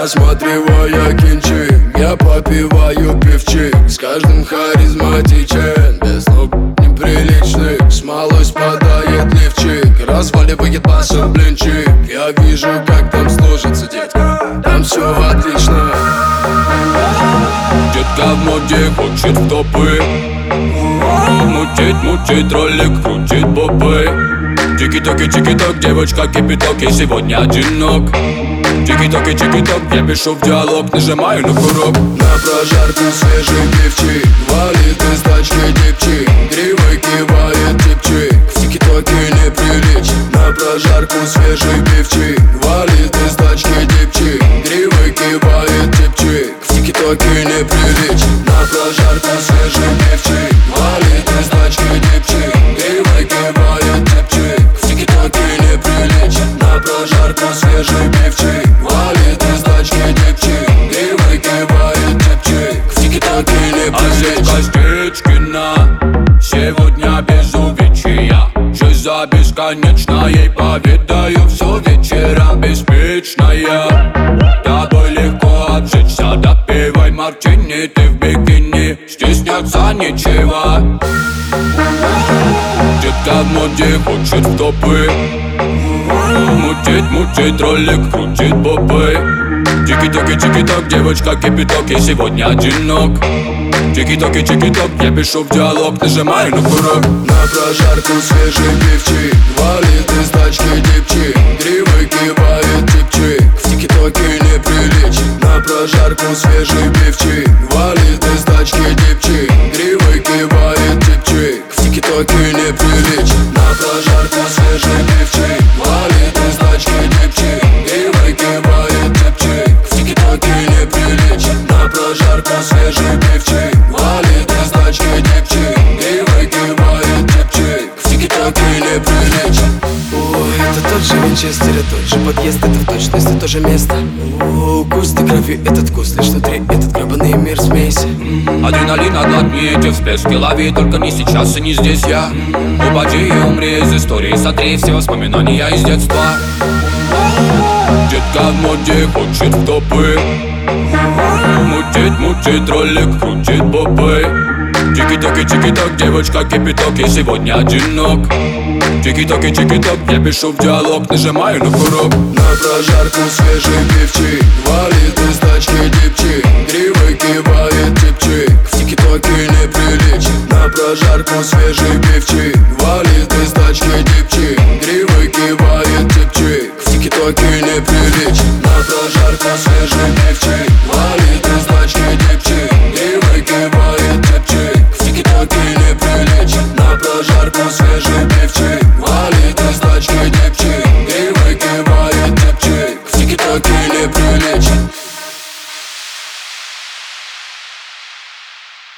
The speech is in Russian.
Рассматривая кинчик, я попиваю пивчик. С каждым харизматичен, без ног неприличных. С малой спадает лифчик, разваливает баса блинчик. Я вижу, как там сложится, детка, там все отлично. Детка в моде, хочет в топы. Мутит, ролик, крутит попы. Тики-токи, девочка кипяток, и сегодня одинок. Тики-токи, я пишу в диалог, нажимаю на курок. На прожарку свежий пивчик, валит из тачки дипчик. Криво кивает типчик, в тики-токе неприлично. На прожарку свежий пивчик, валит из тачки дипчик. Криво кивает типчик, в тики-токе неприлично. На прожарку свежий пивчик, валит из тачки дипчик. Криво кивает типчик, в тики-токе неприлично. На прожарку свежий пивчик, валит из тачки дипчик. Криво кивает типчик, в тики-токе неприлично. Стечкина сегодня без увечья. Жизнь за бесконечно, ей поведаю все вечером беспечная. Тобой легко обжечься, допивай мартини. Ты в бикини, стесняться нечего. Детка в моде, хочет в топы. Мутит, ролик, крутит попы. Тики-токи, девочка кипяток, и сегодня одинок. Тики-токи, я пишу в диалог, нажимаю на курок. На прожарку свежий пивчик, валит из тачки дипчик. Криво кивает типчик, в тики-токе неприлично. На прожарку свежий пивчик, валит из тачки дипчик. Криво кивает типчик, в тики-токе неприлично. На прожарку свежий пивчик, валит из тачки дипчик. Криво кивает типчик, в тики-токе неприлично. На прожарку свежий пивчик, валит из тачки дипчик. Криво кивает типчик, в тики-токе неприлично. Ой, это тот же Винчестер, и тот же подъезд, это в точности то же место. Густой крови этот вкус, лишь внутри этот гребаный мир смесь. Адреналин глотни эти всплески, лови, только не сейчас и не здесь я. Упади и умри из истории, сотри все воспоминания из детства. Детка в моде, хочет в топы. Мутит, ролик, крутит попы. Тики-токи, девочка кипяток, и сегодня одинок. Тики-токи, я пишу в диалог, нажимаю на курок. На прожарку свежий пивчик, валит из тачки дипчик. Криво кивает типчик, в тики-токе неприлично. На прожарку свежий пивчик, валит из тачки дипчик. Криво кивает типчик, в тики-токе неприлично. На прожарку свежий пивчик, валит из тачки дипчик.